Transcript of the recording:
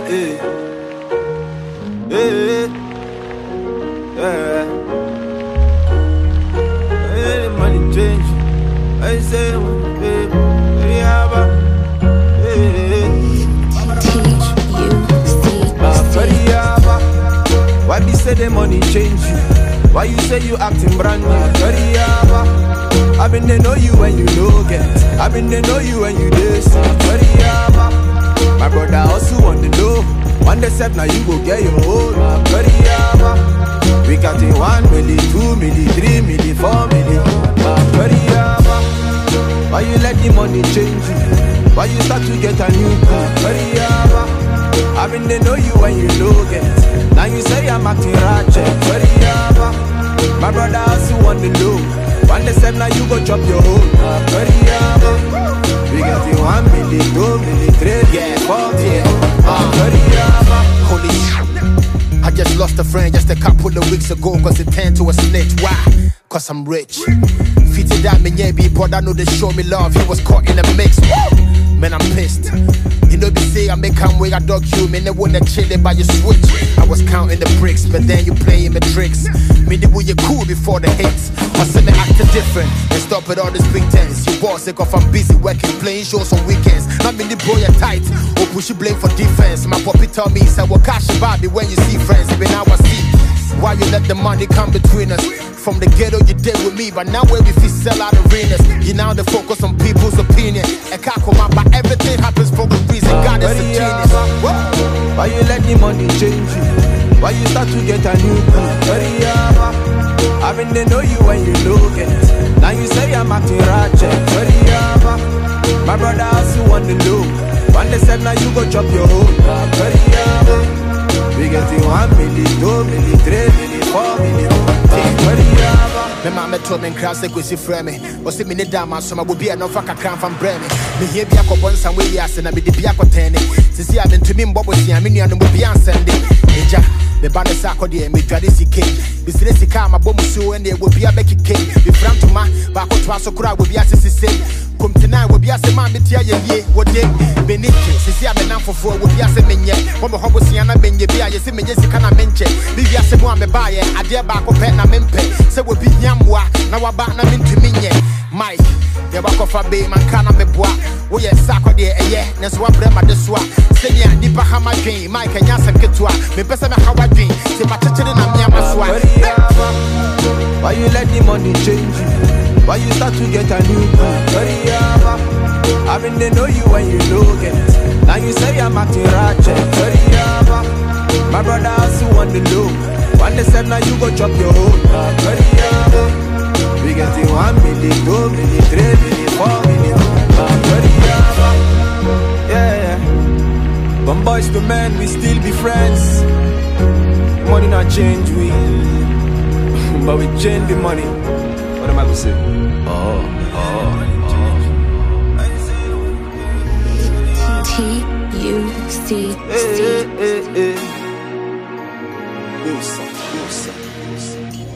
Money change. I say, why be say the money change you? Why you say you acting brand new? I been they know you when you know get. I been they know you when you this. My brother also want to know. One day step now you go get your own. We got it 1 milli, 2 milli, 3 milli, 4 milli. Why you let the money change you? Why you start to get a new car? I been they know you when you know get. Now you say I'm acting ratchet. My brother also want to know. One day step now you go chop your own. We got it 1 milli, 2 milli, 3 milli, 4 milli. Holy shit. I just lost a friend just a couple of weeks ago cause it turned to a snitch. Why? Cause I'm rich. Fitted that me yeah be but I know they show me love. He was caught in a mix. Man, I'm pissed. You know they say I make come way I dog you. Man, they wanna chill it by your switch. I was counting the bricks, but then you playing the tricks. Me the way you cool before the hits. I said me acting different and stop with all this pretense. You boss sick off I'm busy working, playing shows on weekends. Not me the boy you tight or push you blame for defense. My puppy tell me say well cash Bobby when you see friends. Even now I see why you let the money come between us. From the ghetto you did with me, but now where we feel sell out arenas. You now the focus on people's opinion. I can't come out, but everything happens for a reason. God is a genius. Why you let the money change you? Why you start to get a new car? I been they know you when you know get. Now you say I'm acting ratchet. My brother also want to know. One day step now you go chop your own. We get it 1 milli, 2 milli, 3 milli, 4 milli. Me mama told me crowd say go see friend me. O say me need dama so I will be enough for cram from brain me. Me here be akọ bon some way yes na me de be akọ ten. Sisi I been to me mbobo si me nua no be ansende. Eja me ba ne sakọ de me dwade sike. Bi sire sika ma bom so e na e wo be abekike. Bi fram to ma ba akọ to aso kura wo be asese. Come tonight wo be ase ma me tia ye wo de. Benike sisi I be nan fofo wo be ase menye. Wo me hobo si na benye bi aye se menye sika na menche. Bi bi ase mo me ba ye ade ba akọ pe na mempe. Se wo bi nyamwa na wa ba na mentumi nye. Mike ye ba kofa be man kana me boa. Wo ye sakọ de eye na so wa bre ma de so a. Se nya nipa ha ma dwen Mike nya sem ketua. Me pese me ha wa dwen. Se ba chechede na me ama so a. Why you let the money change you? Why you start to get a new car? I been they know you when you know get. Now you say I'm acting ratchet. My brother also want to know. One day step now you go chop your own. We get it 1 milli, 2 milli, 3 milli, 4 milli. Yeah. From boys to men we still be friends. Money not change we, but we change the money. What am I gonna say? TUCC.